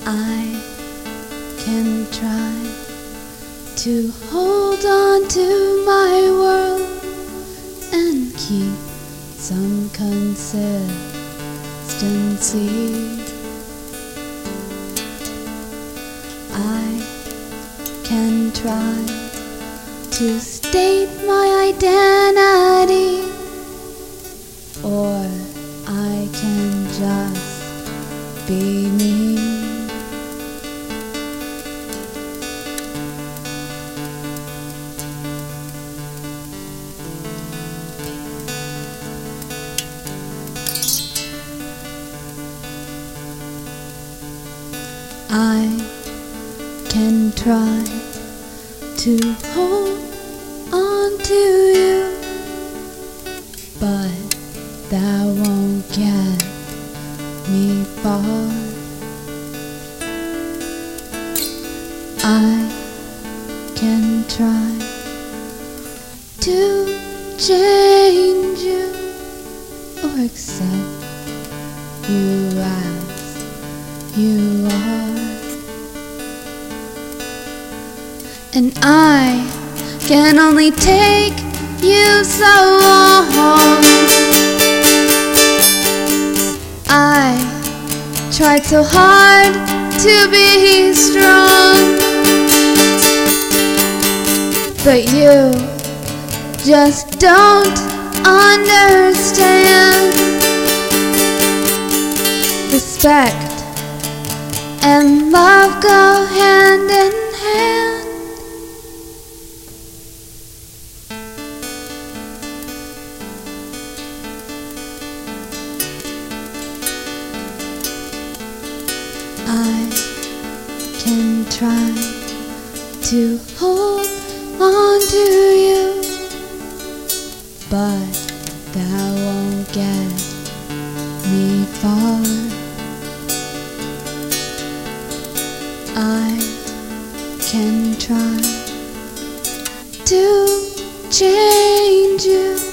I can try to hold on to my world and keep some consistency. I can try to state my identity, or I can just be me. I can try to hold on to you, but that won't get me far. I can try to change you or accept you as you are. And I can only take you so long. I tried so hard to be strong, but you just don't understand. Respect and love go hand in hand. I can try to hold on to you, but that won't get me far. I can try to change you